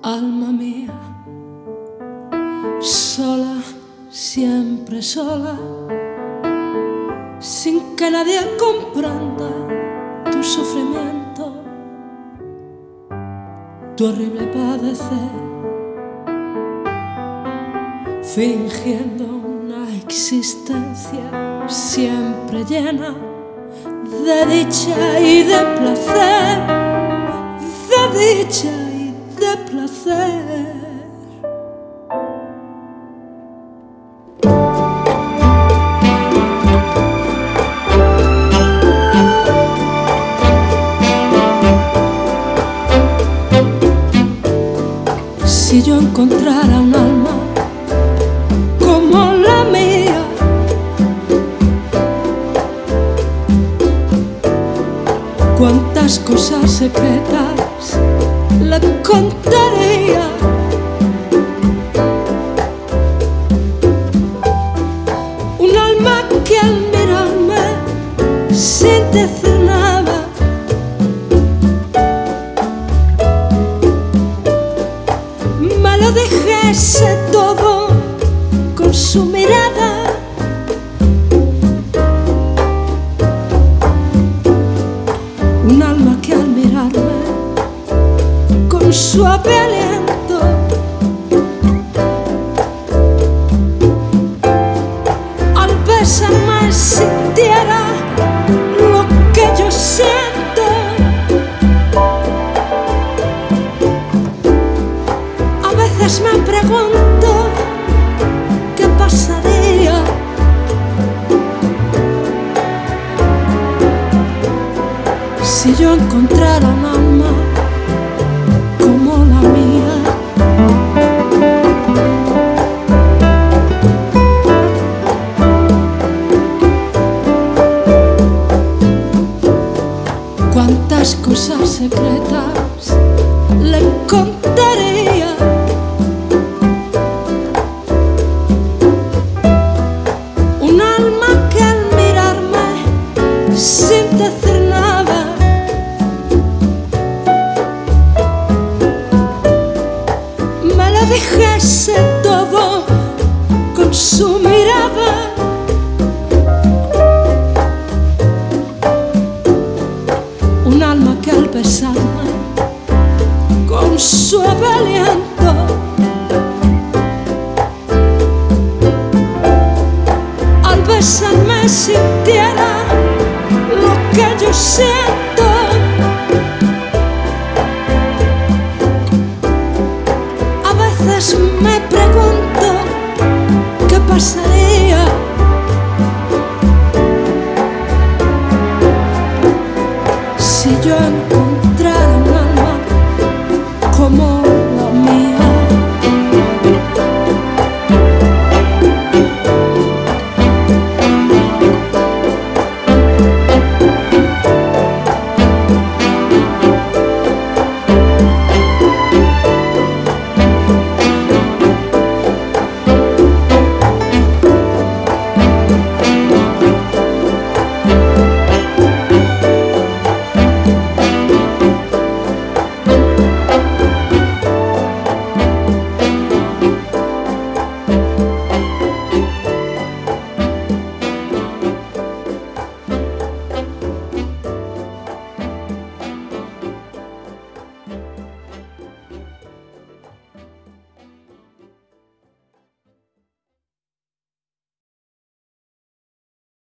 Alma mía, sola, siempre sola, sin que nadie comprenda tu sufrimiento, tu horrible padecer, fingiendo una existencia siempre llena de dicha y de placer, de dicha y de placer. Si yo encontrara un alma como la mía, cuántas cosas secretas le contaría. Un alma que al mirarme sin decir nada me lo dijese todo con su mirada. Un alma que al mirarme con suave aliento al besarme sintiera lo que yo siento. A veces me pregunto qué pasaría si yo encontrara un alma como la mía. Cuántas cosas secretas le contaría. Un alma que al mirarme sin decir nada me lo dijese todo con su mirada. Un alma que al besarme con suave aliento al besarme sintiera lo que yo siento. A veces me pregunto qué pasaría si yo